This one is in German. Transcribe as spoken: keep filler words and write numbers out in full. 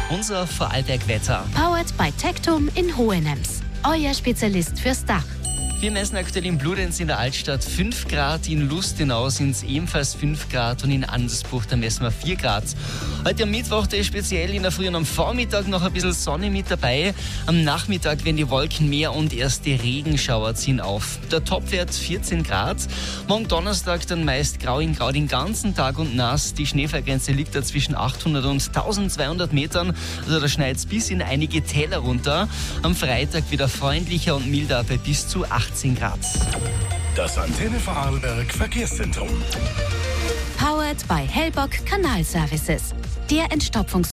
Unser Vorarlberg-Wetter. Powered by Tectum in Hohenems. Euer Spezialist fürs Dach. Wir messen aktuell in Bludenz in der Altstadt fünf Grad, in Lustenau sind es ebenfalls fünf Grad und in Andersbuch, da messen wir vier Grad. Heute am Mittwoch, da ist speziell in der Früh und am Vormittag noch ein bisschen Sonne mit dabei. Am Nachmittag werden die Wolken mehr und erste Regenschauer ziehen auf. Der Topwert vierzehn Grad. Morgen Donnerstag dann meist grau in grau den ganzen Tag und nass. Die Schneefallgrenze liegt da zwischen achthundert und eintausendzweihundert Metern. Also da schneit es bis in einige Täler runter. Am Freitag wieder freundlicher und milder bei bis zu achtzehn Grad. Das Antenne Vorarlberg Verkehrszentrum. Powered by Hellbock Kanalservices. Der Entstopfungs